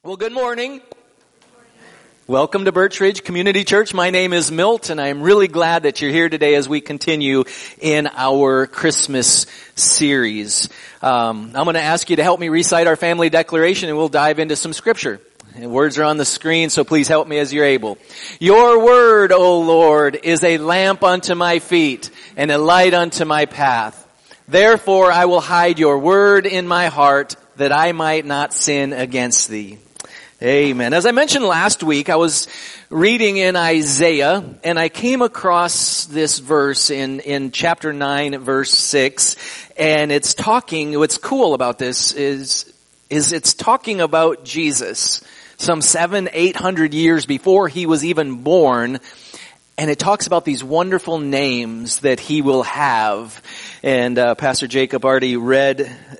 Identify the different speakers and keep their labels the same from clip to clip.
Speaker 1: Well, good morning. Welcome to Birch Ridge Community Church. My name is Milt, and I'm really glad that you're here today as we continue in our Christmas series. I'm going to ask you to help me recite our family declaration, and we'll dive into some scripture. And words are on the screen, so please help me as you're able. Your word, O Lord, is a lamp unto my feet and a light unto my path. Therefore I will hide your word in my heart, that I might not sin against thee. Amen. As I mentioned last week, I was reading in Isaiah, and I came across this verse in chapter 9, verse 6, and it's talking, what's cool about this is it's talking about Jesus, some 700-800 years before he was even born, and it talks about these wonderful names that he will have. And Pastor Jacob already read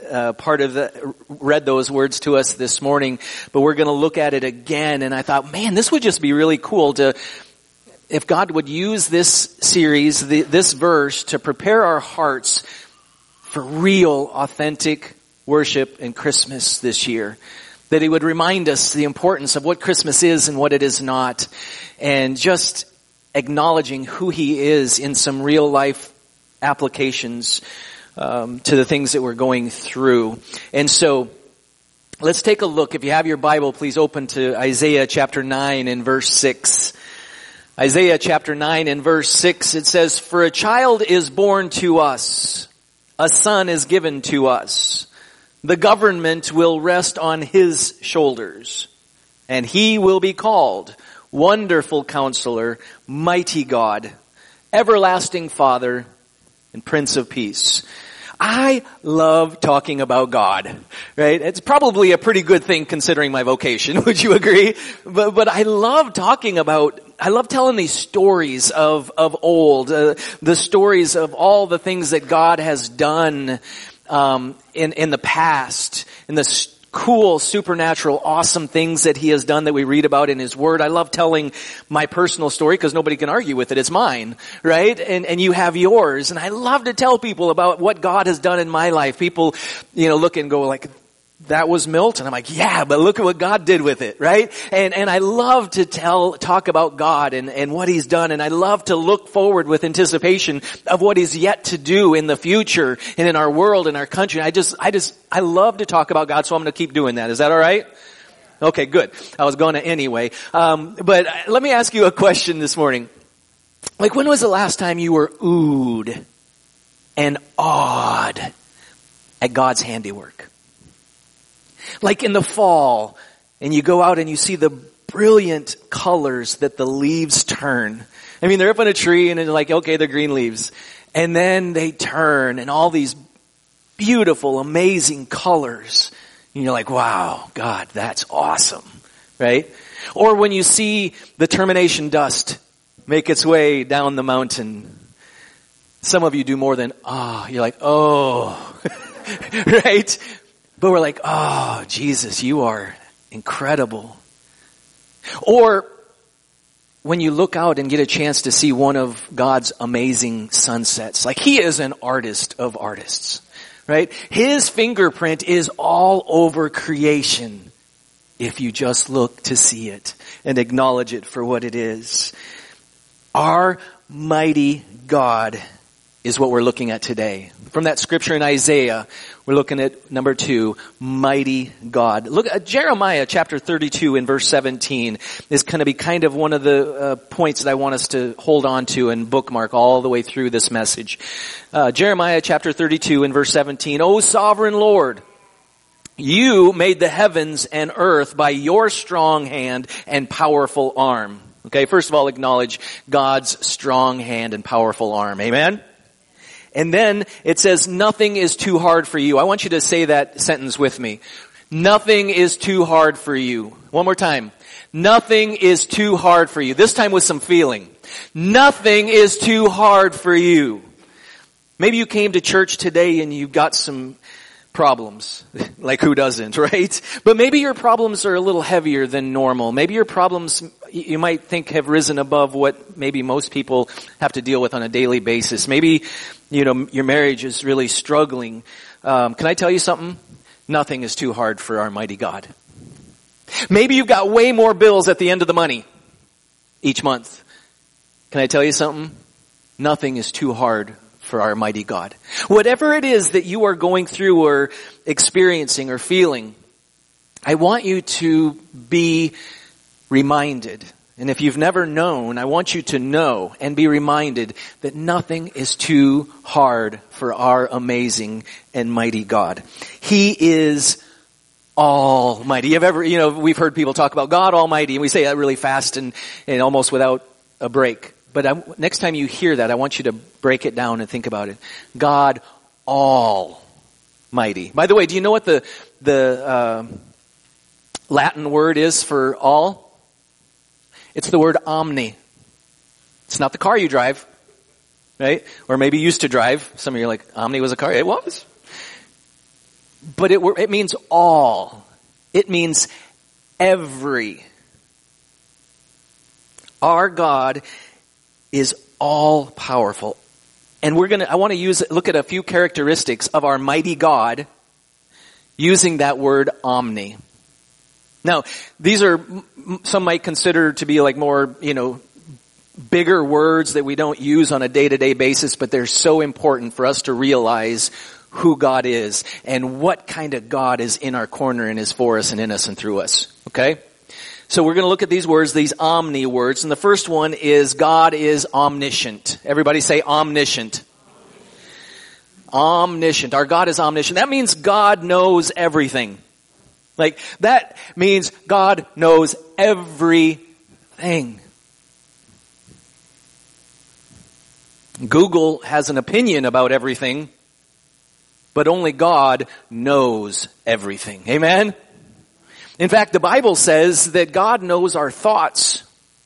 Speaker 1: those words to us this morning, but we're going to look at it again. And I thought, man, this would just be really cool if God would use this series, this verse, to prepare our hearts for real, authentic worship and Christmas this year. That he would remind us the importance of what Christmas is and what it is not, and just acknowledging who he is in some real life applications to the things that we're going through. And so let's take a look. If you have your Bible, please open to Isaiah chapter 9 and verse 6. Isaiah chapter 9 and verse 6, it says, "For a child is born to us, a son is given to us. The government will rest on his shoulders, and he will be called Wonderful Counselor, Mighty God, Everlasting Father, and Prince of Peace." I love talking about God, right? It's probably a pretty good thing considering my vocation. Would you agree? But I love telling these stories of old, the stories of all the things that God has done, in the past, in the cool, supernatural, awesome things that he has done that we read about in his word. I love telling my personal story because nobody can argue with it. It's mine, right? And you have yours. And I love to tell people about what God has done in my life. People, look and go like, that was Milt? And I'm like, yeah, but look at what God did with it, right? And I love to talk about God and what he's done. And I love to look forward with anticipation of what he's yet to do in the future and in our world and our country. I love to talk about God, so I'm going to keep doing that. Is that all right? Okay, good. I was going to anyway. But let me ask you a question this morning. Like, when was the last time you were oohed and awed at God's handiwork? Like in the fall, and you go out and you see the brilliant colors that the leaves turn. I mean, they're up on a tree and they're like, okay, they're green leaves. And then they turn and all these beautiful, amazing colors. And you're like, wow, God, that's awesome, right? Or when you see the termination dust make its way down the mountain. Some of you do more than, you're like, oh, right? But we're like, oh, Jesus, you are incredible. Or when you look out and get a chance to see one of God's amazing sunsets, like he is an artist of artists, right? His fingerprint is all over creation if you just look to see it and acknowledge it for what it is. Our mighty God is what we're looking at today. From that scripture in Isaiah, we're looking at number 2, mighty God. Look at Jeremiah chapter 32 and verse 17 is going to be kind of one of the points that I want us to hold on to and bookmark all the way through this message. Jeremiah chapter 32 and verse 17, "O sovereign Lord, you made the heavens and earth by your strong hand and powerful arm." Okay, first of all, acknowledge God's strong hand and powerful arm. Amen? And then it says, nothing is too hard for you. I want you to say that sentence with me. Nothing is too hard for you. One more time. Nothing is too hard for you. This time with some feeling. Nothing is too hard for you. Maybe you came to church today and you got some problems. Like who doesn't, right? But maybe your problems are a little heavier than normal. Maybe your problems, you might think, have risen above what maybe most people have to deal with on a daily basis. Maybe, your marriage is really struggling. Can I tell you something? Nothing is too hard for our mighty God. Maybe you've got way more bills at the end of the money each month. Can I tell you something? Nothing is too hard for our mighty God. Whatever it is that you are going through or experiencing or feeling, I want you to be reminded. And if you've never known, I want you to know and be reminded that nothing is too hard for our amazing and mighty God. He is Almighty. We've heard people talk about God Almighty, and we say that really fast and almost without a break. But next time you hear that, I want you to break it down and think about it. God Almighty. By the way, do you know what the Latin word is for all? It's the word omni. It's not the car you drive, right? Or maybe used to drive. Some of you are like, Omni was a car. It was. But it means all. It means every. Our God is all powerful. And I want to look at a few characteristics of our mighty God using that word omni. Now, these are, some might consider to be like more, bigger words that we don't use on a day-to-day basis, but they're so important for us to realize who God is and what kind of God is in our corner and is for us and in us and through us. Okay? So we're going to look at these words, these omni words, and the first one is God is omniscient. Everybody say omniscient. Omniscient. Our God is omniscient. That means God knows everything. Like, that means God knows everything. Google has an opinion about everything, but only God knows everything. Amen? In fact, the Bible says that God knows our thoughts.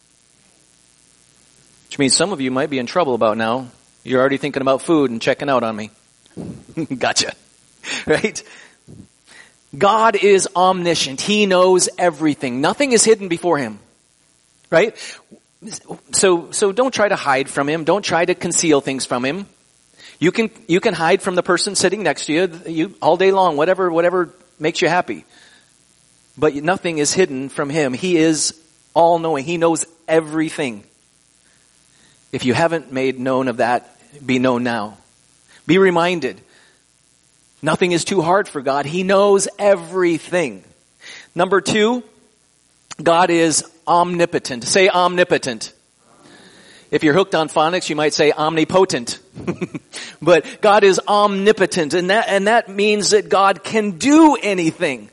Speaker 1: Which means some of you might be in trouble about now. You're already thinking about food and checking out on me. Gotcha. Right? God is omniscient. He knows everything. Nothing is hidden before Him. Right? So don't try to hide from Him. Don't try to conceal things from Him. You can hide from the person sitting next to you all day long, whatever makes you happy. But nothing is hidden from Him. He is all-knowing. He knows everything. If you haven't made known of that, be known now. Be reminded. Nothing is too hard for God. He knows everything. Number 2, God is omnipotent. Say omnipotent. If you're hooked on phonics, you might say omnipotent. But God is omnipotent, and that means that God can do anything.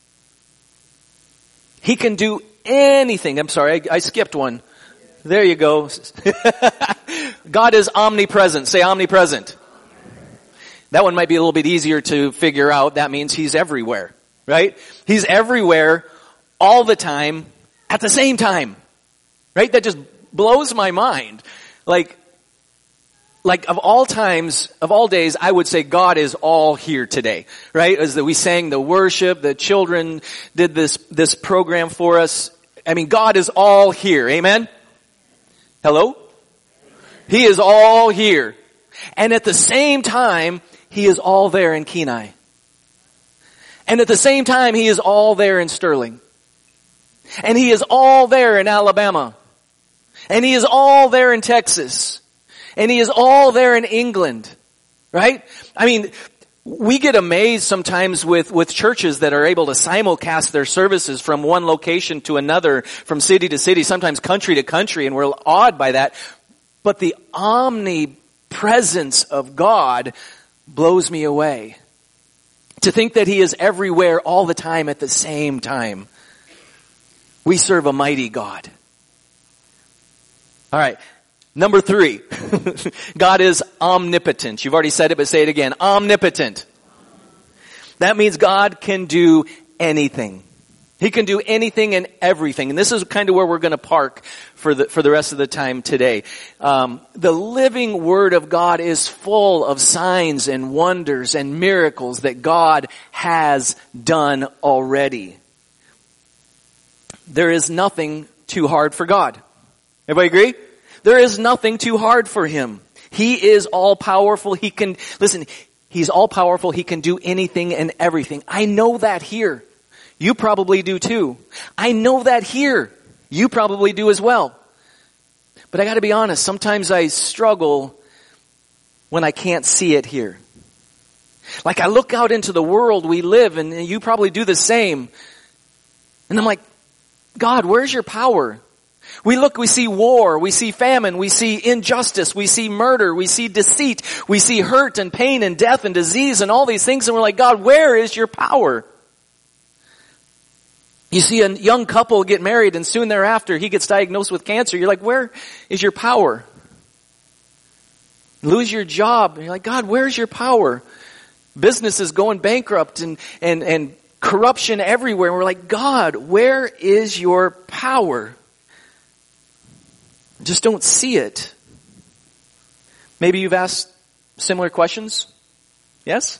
Speaker 1: He can do anything. I'm sorry, I skipped one. There you go. God is omnipresent. Say omnipresent. That one might be a little bit easier to figure out. That means He's everywhere, right? He's everywhere all the time at the same time, right? That just blows my mind. Like of all times, of all days, I would say God is all here today, right? As we sang the worship, the children did this program for us. I mean, God is all here. Amen? Hello? He is all here. And at the same time, He is all there in Kenai. And at the same time, He is all there in Sterling. And He is all there in Alabama. And He is all there in Texas. And He is all there in England. Right? I mean, we get amazed sometimes with churches that are able to simulcast their services from one location to another, from city to city, sometimes country to country, and we're awed by that. But the omnipresence of God blows me away. To think that He is everywhere all the time at the same time. We serve a mighty God. All right. Number 3. God is omnipotent. You've already said it, but say it again. Omnipotent. That means God can do anything. He can do anything and everything. And this is kind of where we're going to park for the rest of the time today. The living Word of God is full of signs and wonders and miracles that God has done already. There is nothing too hard for God. Everybody agree? There is nothing too hard for Him. He is all powerful. He's all powerful. He can do anything and everything. I know that here. You probably do too. I know that here. You probably do as well. But I got to be honest, sometimes I struggle when I can't see it here. Like I look out into the world we live, and you probably do the same. And I'm like, God, where's your power? We look, we see war, we see famine, we see injustice, we see murder, we see deceit, we see hurt and pain and death and disease and all these things, and we're like, God, where is your power? You see a young couple get married, and soon thereafter he gets diagnosed with cancer. You're like, where is your power? Lose your job, and you're like, God, where's your power? Businesses going bankrupt and corruption everywhere. And we're like, God, where is your power? Just don't see it. Maybe you've asked similar questions? Yes?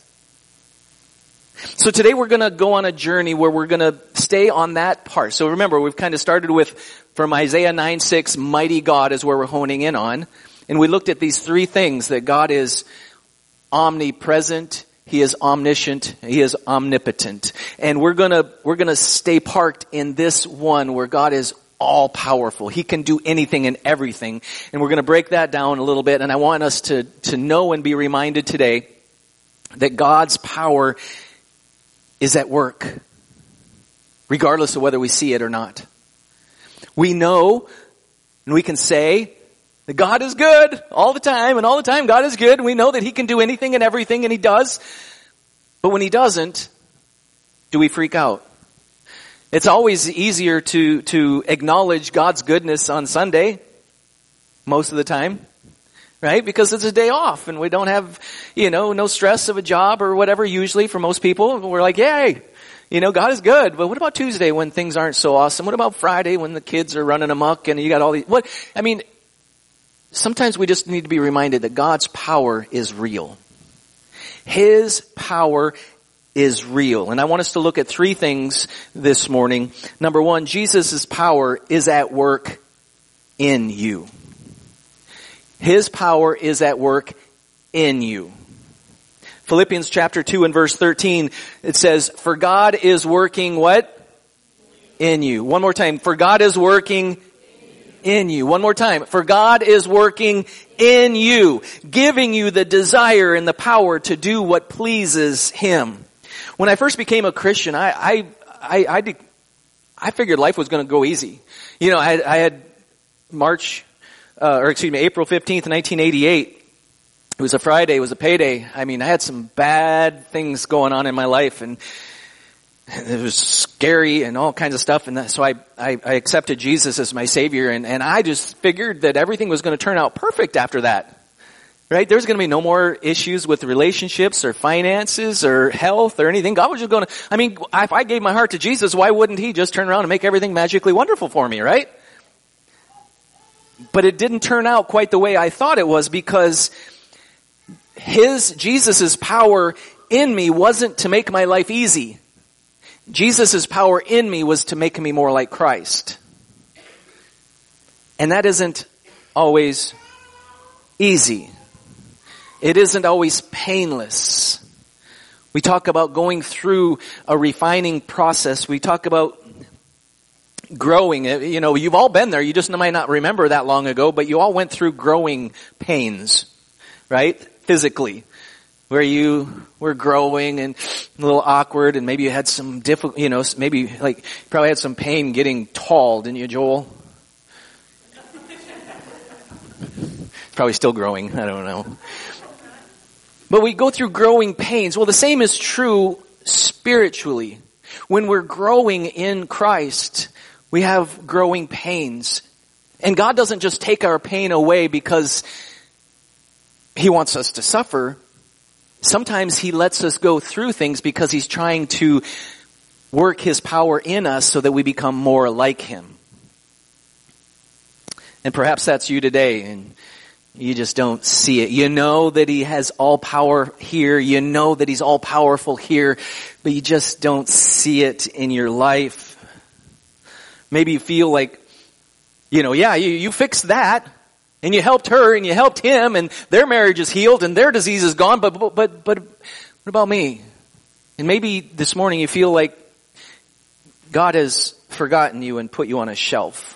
Speaker 1: So today we're going to go on a journey where we're going to stay on that part. So remember, we've kind of started with, from Isaiah 9:6, mighty God is where we're honing in on. And we looked at these three things, that God is omnipresent, He is omniscient, He is omnipotent. And we're gonna stay parked in this one where God is all powerful. He can do anything and everything. And we're gonna break that down a little bit. And I want us to know and be reminded today that God's power is at work, regardless of whether we see it or not. We know, and we can say, that God is good all the time, and all the time God is good. We know that He can do anything and everything, and He does. But when He doesn't, do we freak out? It's always easier to acknowledge God's goodness on Sunday, most of the time, right? Because it's a day off, and we don't have, no stress of a job or whatever, usually for most people. We're like, yay! God is good. But what about Tuesday when things aren't so awesome? What about Friday when the kids are running amok and you got all these, sometimes we just need to be reminded that God's power is real. His power is real. And I want us to look at three things this morning. Number one, Jesus' power is at work in you. His power is at work in you. Philippians chapter 2 and verse 13, it says, for God is working what? In you. One more time. For God is working in you. One more time. For God is working in you, giving you the desire and the power to do what pleases Him. When I first became a Christian, I figured life was going to go easy. I had April 15th, 1988. It was a Friday. It was a payday. I had some bad things going on in my life, and it was scary and all kinds of stuff. And so I accepted Jesus as my Savior, and I just figured that everything was going to turn out perfect after that. Right? There's going to be no more issues with relationships or finances or health or anything. God was just going to, if I gave my heart to Jesus, why wouldn't He just turn around and make everything magically wonderful for me, right? But it didn't turn out quite the way I thought it was, because Jesus' power in me wasn't to make my life easy. Jesus' power in me was to make me more like Christ. And that isn't always easy. It isn't always painless. We talk about going through a refining process. We talk about growing. You've all been there. You just might not remember that long ago, but you all went through growing pains, right? Physically, where you were growing and a little awkward, and maybe you had some difficult, maybe you probably had some pain getting tall, didn't you, Joel? Probably still growing. I don't know. But we go through growing pains. Well, the same is true spiritually. When we're growing in Christ, we have growing pains. And God doesn't just take our pain away because He wants us to suffer. Sometimes He lets us go through things because He's trying to work His power in us so that we become more like Him. And perhaps that's you today, and you just don't see it. You know that He has all power here. You know that He's all powerful here, but you just don't see it in your life. Maybe you feel like, you fixed that, and you helped her, and you helped him, and their marriage is healed, and their disease is gone, but what about me? And maybe this morning you feel like God has forgotten you and put you on a shelf.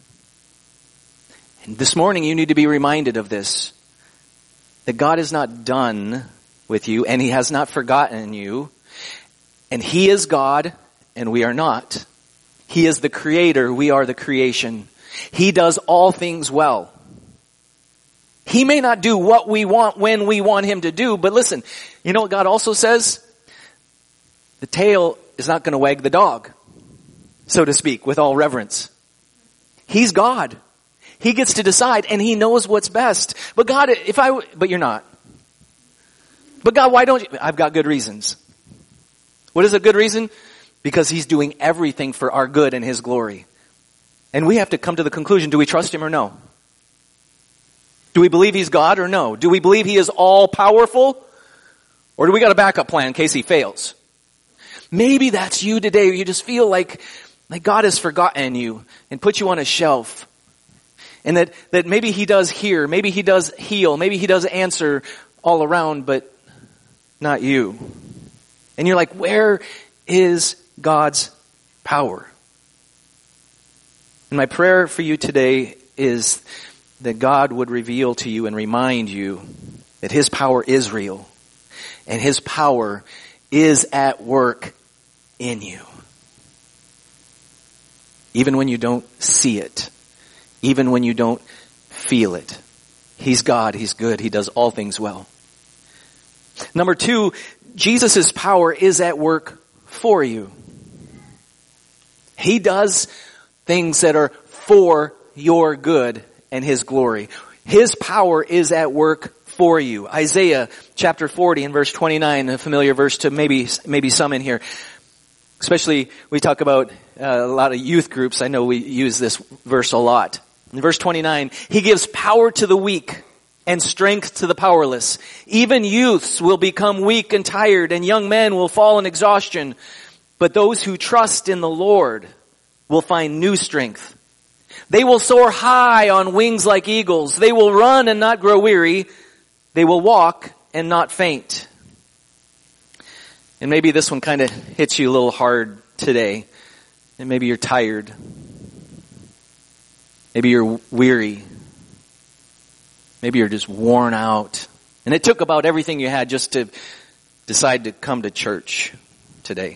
Speaker 1: And this morning you need to be reminded of this, that God is not done with you and He has not forgotten you. And He is God and we are not. He is the creator, we are the creation. He does all things well. He may not do what we want when we want Him to do, but listen, you know what God also says? The tail is not going to wag the dog, so to speak, with all reverence. He's God. He gets to decide and He knows what's best. But God, but you're not. But God, why don't you? I've got good reasons. What is a good reason? Because He's doing everything for our good and His glory. And we have to come to the conclusion, do we trust Him or no? Do we believe He's God or no? Do we believe He is all powerful? Or do we got a backup plan in case He fails? Maybe that's you today. You just feel like God has forgotten you and put you on a shelf. And that maybe He does hear, maybe He does heal, maybe He does answer all around, but not you. And you're like, where is God's power? And my prayer for you today is that God would reveal to you and remind you that His power is real and His power is at work in you. Even when you don't see it, even when you don't feel it. He's God, He's good, He does all things well. Number 2, Jesus' power is at work for you. He does things that are for your good and His glory. His power is at work for you. Isaiah chapter 40 and verse 29, a familiar verse to maybe some in here. Especially we talk about a lot of youth groups. I know we use this verse a lot. In verse 29, He gives power to the weak and strength to the powerless. Even youths will become weak and tired, and young men will fall in exhaustion. But those who trust in the Lord will find new strength. They will soar high on wings like eagles. They will run and not grow weary. They will walk and not faint. And maybe this one kind of hits you a little hard today. And maybe you're tired. Maybe you're weary. Maybe you're just worn out. And it took about everything you had just to decide to come to church today.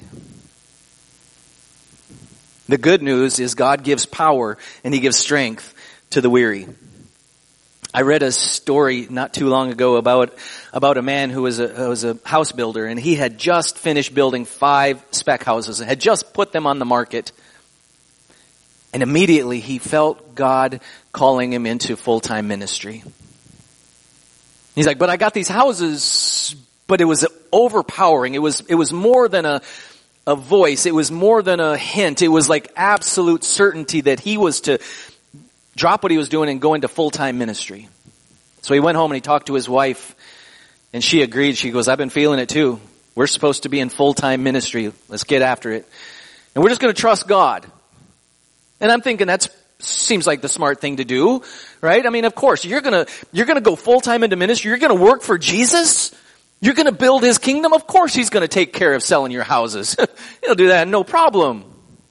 Speaker 1: The good news is God gives power and He gives strength to the weary. I read a story not too long ago about a man who was a house builder, and he had just finished building 5 spec houses and had just put them on the market. And immediately he felt God calling him into full-time ministry. He's like, but I got these houses, but it was overpowering. It was more than a voice. It was more than a hint. It was like absolute certainty that he was to drop what he was doing and go into full-time ministry. So he went home and he talked to his wife, and she agreed. She goes, I've been feeling it too. We're supposed to be in full-time ministry. Let's get after it. And we're just going to trust God. And I'm thinking that seems like the smart thing to do, right? I mean, of course, you're going to go full-time into ministry. You're going to work for Jesus. You're going to build His kingdom. Of course He's going to take care of selling your houses. He'll do that, no problem.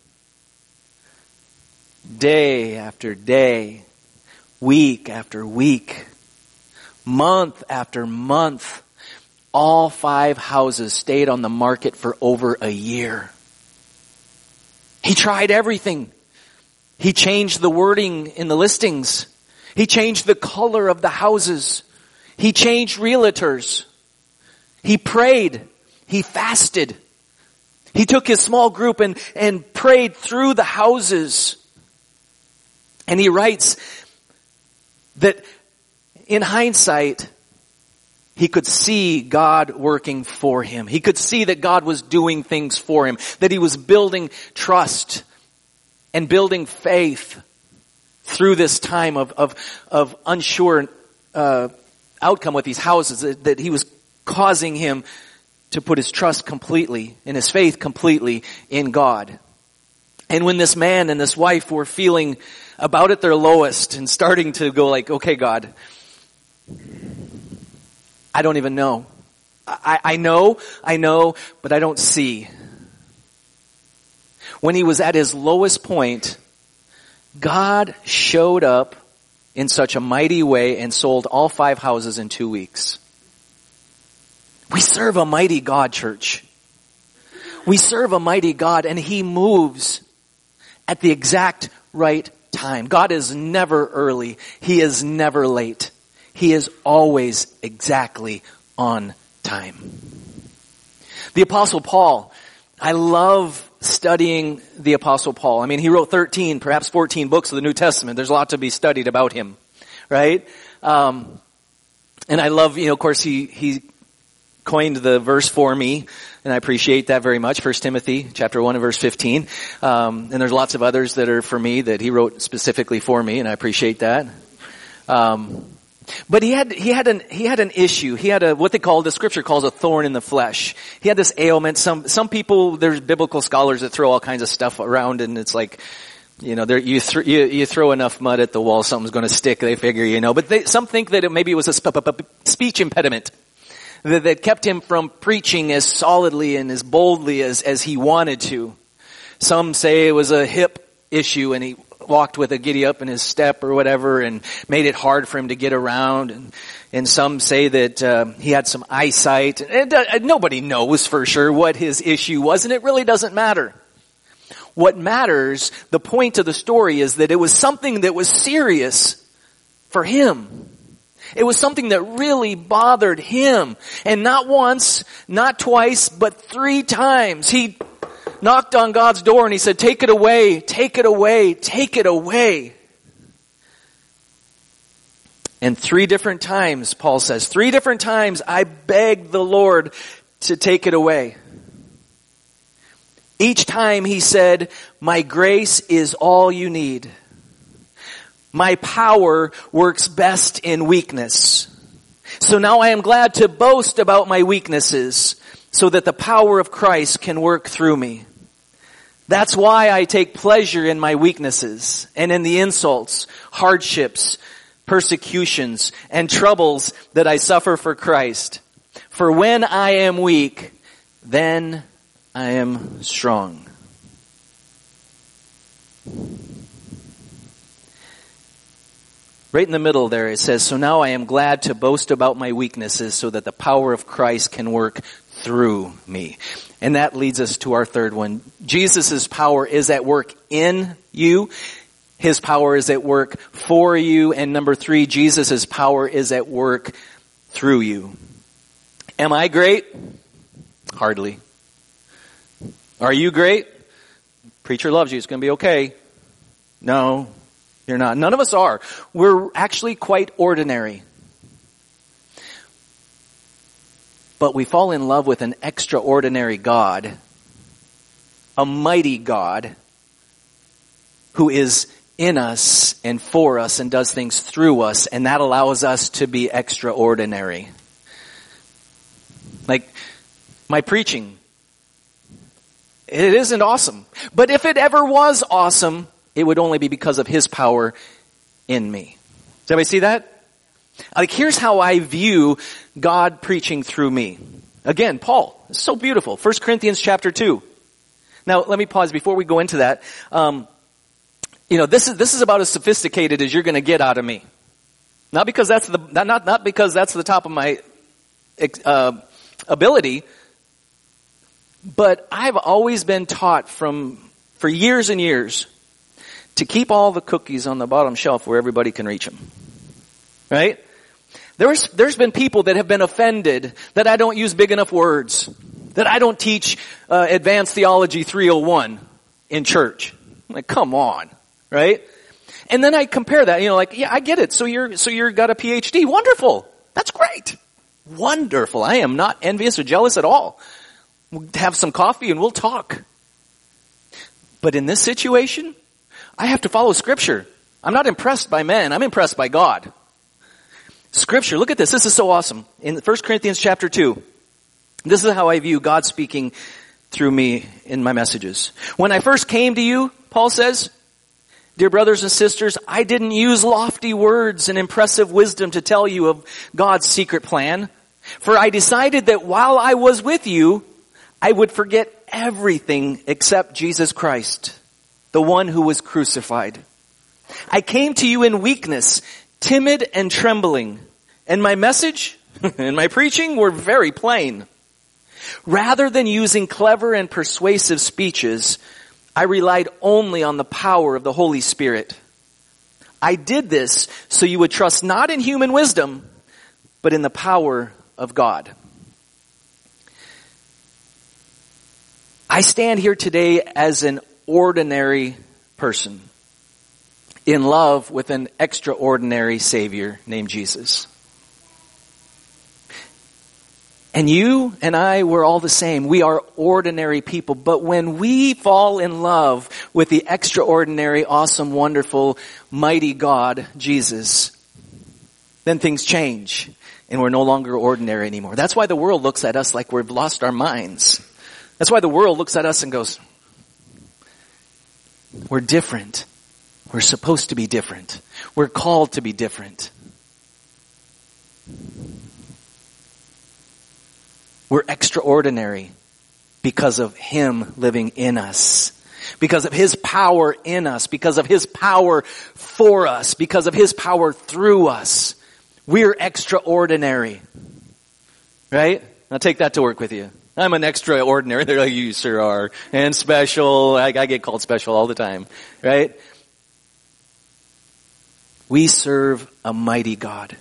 Speaker 1: Day after day, week after week, month after month, all 5 houses stayed on the market for over a year. He tried everything. He changed the wording in the listings. He changed the color of the houses. He changed realtors. He prayed. He fasted. He took his small group and prayed through the houses. And he writes that in hindsight, he could see God working for him. He could see that God was doing things for him, that He was building trust and building faith through this time of unsure outcome with these houses, that He was causing him to put his trust completely and his faith completely in God. And when this man and this wife were feeling about at their lowest and starting to go like, okay, God, I don't even know. I know, but I don't see. when he was at his lowest point, God showed up in such a mighty way and sold all 5 houses in 2 weeks. We serve a mighty God, church. We serve a mighty God, and he moves at the exact right time. God is never early. He is never late. He is always exactly on time. The Apostle Paul, I love studying the Apostle Paul. I mean, he wrote 13, perhaps 14 books of the New Testament. There's a lot to be studied about him, right? And I love, of course, he coined the verse for me, and I appreciate that very much. 1 Timothy chapter 1 and verse 15. And there's lots of others that are for me that he wrote specifically for me, and I appreciate that. But he had an issue. He had the scripture calls a thorn in the flesh. He had this ailment. Some people, there's biblical scholars that throw all kinds of stuff around, and it's like, you throw enough mud at the wall, something's going to stick. They figure, but some think that maybe it was a speech impediment that kept him from preaching as solidly and as boldly as he wanted to. Some say it was a hip issue, and he walked with a giddy up in his step or whatever, and made it hard for him to get around. And some say that he had some eyesight. And nobody knows for sure what his issue was, and it really doesn't matter. What matters, the point of the story, is that it was something that was serious for him. It was something that really bothered him. And not once, not twice, but 3 times. He knocked on God's door and he said, "Take it away, take it away, take it away." And 3 different times, Paul says, 3 different times I begged the Lord to take it away. Each time he said, "My grace is all you need. My power works best in weakness. So now I am glad to boast about my weaknesses so that the power of Christ can work through me. That's why I take pleasure in my weaknesses and in the insults, hardships, persecutions, and troubles that I suffer for Christ. For when I am weak, then I am strong." Right in the middle there it says, "So now I am glad to boast about my weaknesses so that the power of Christ can work through me." And that leads us to our third one. Jesus' power is at work in you. His power is at work for you. And number 3, Jesus' power is at work through you. Am I great? Hardly. Are you great? Preacher loves you. It's going to be okay. No, you're not. None of us are. We're actually quite ordinary. But we fall in love with an extraordinary God, a mighty God who is in us and for us and does things through us, and that allows us to be extraordinary. Like my preaching, it isn't awesome. But if it ever was awesome, it would only be because of his power in me. Does everybody see that? Like, here's how I view God preaching through me. Again, Paul, it's so beautiful. 1 Corinthians chapter 2. Now, let me pause before we go into that. This is about as sophisticated as you're going to get out of me. Not because that's not because that's the top of my ability, but I've always been taught for years and years to keep all the cookies on the bottom shelf where everybody can reach them. Right? There's been people that have been offended that I don't use big enough words, that I don't teach advanced theology 301 in church. I'm like, come on, right? And then I compare that, yeah, I get it. So you're got a PhD. Wonderful. That's great. Wonderful. I am not envious or jealous at all. We'll have some coffee and we'll talk. But in this situation, I have to follow Scripture. I'm not impressed by men. I'm impressed by God. Scripture, look at this. This is so awesome. In 1 Corinthians chapter 2, this is how I view God speaking through me in my messages. "When I first came to you," Paul says, "dear brothers and sisters, I didn't use lofty words and impressive wisdom to tell you of God's secret plan. For I decided that while I was with you, I would forget everything except Jesus Christ, the one who was crucified. I came to you in weakness, timid and trembling, and my message and my preaching were very plain. Rather than using clever and persuasive speeches, I relied only on the power of the Holy Spirit. I did this so you would trust not in human wisdom, but in the power of God. I stand here today as an ordinary person in love with an extraordinary Savior named Jesus. And you and I, we're all the same. We are ordinary people. But when we fall in love with the extraordinary, awesome, wonderful, mighty God, Jesus, then things change and we're no longer ordinary anymore. That's why the world looks at us like we've lost our minds. That's why the world looks at us and goes, we're different. We're supposed to be different. We're called to be different. We're extraordinary because of Him living in us, because of His power in us, because of His power for us, because of His power through us. We're extraordinary. Right? Now take that to work with you. I'm an extraordinary. They're like, you sir are. And special. I get called special all the time. Right? We serve a mighty God.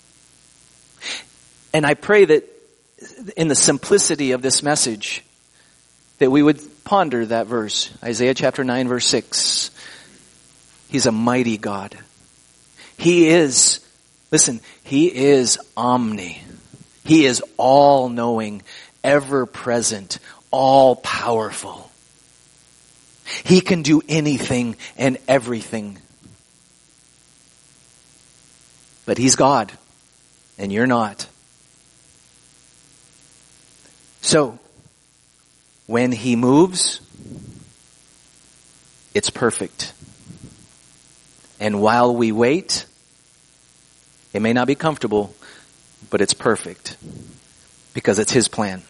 Speaker 1: And I pray that in the simplicity of this message, that we would ponder that verse. Isaiah chapter 9 verse 6. He's a mighty God. He is, listen, He is omni. He is all-knowing, ever-present, all-powerful. He can do anything and everything. But He's God, and you're not. So, when He moves, it's perfect. And while we wait, it may not be comfortable, but it's perfect. Because it's His plan.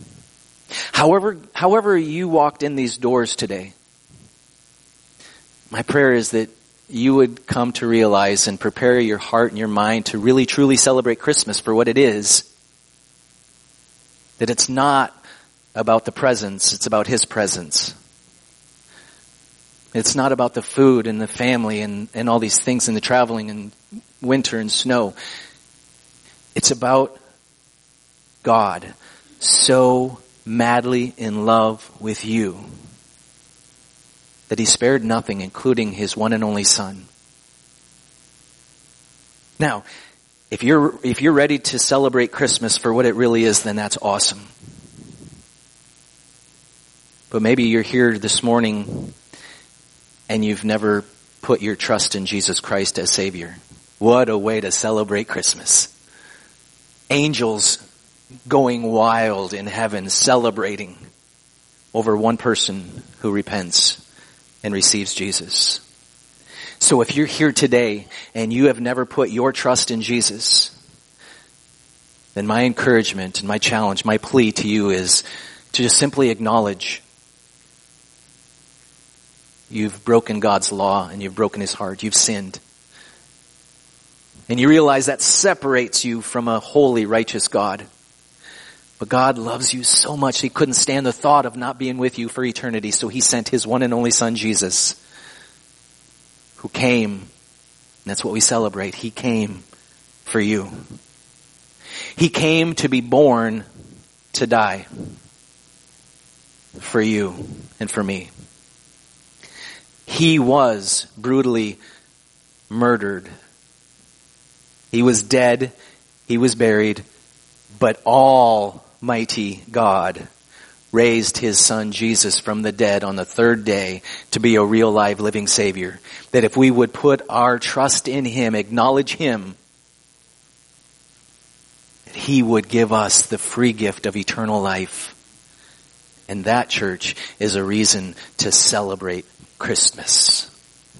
Speaker 1: However you walked in these doors today, my prayer is that you would come to realize and prepare your heart and your mind to really truly celebrate Christmas for what it is. That it's not about the presents, it's about His presence. It's not about the food and the family and all these things and the traveling and winter and snow. It's about God so madly in love with you that He spared nothing, including His one and only Son. Now, if you're ready to celebrate Christmas for what it really is, then that's awesome. But maybe you're here this morning and you've never put your trust in Jesus Christ as Savior. What a way to celebrate Christmas. Angels going wild in heaven, celebrating over one person who repents and receives Jesus. So if you're here today and you have never put your trust in Jesus, then my encouragement and my challenge, my plea to you is to just simply acknowledge you've broken God's law and you've broken His heart. You've sinned. And you realize that separates you from a holy, righteous God. But God loves you so much He couldn't stand the thought of not being with you for eternity. So He sent His one and only Son, Jesus, who came, and that's what we celebrate. He came for you. He came to be born to die for you and for me. He was brutally murdered. He was dead. He was buried. But Almighty God raised His Son Jesus from the dead on the third day to be a real live living Savior. That if we would put our trust in Him, acknowledge Him, He would give us the free gift of eternal life. And that, church, is a reason to celebrate Christmas.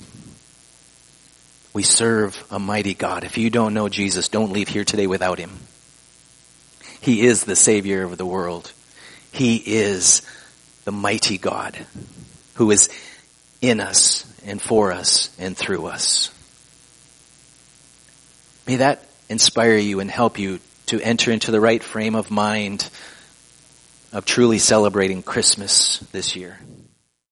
Speaker 1: We serve a mighty God. If you don't know Jesus, don't leave here today without Him. He is the Savior of the world. He is the mighty God who is in us and for us and through us. May that inspire you and help you to enter into the right frame of mind of truly celebrating Christmas this year.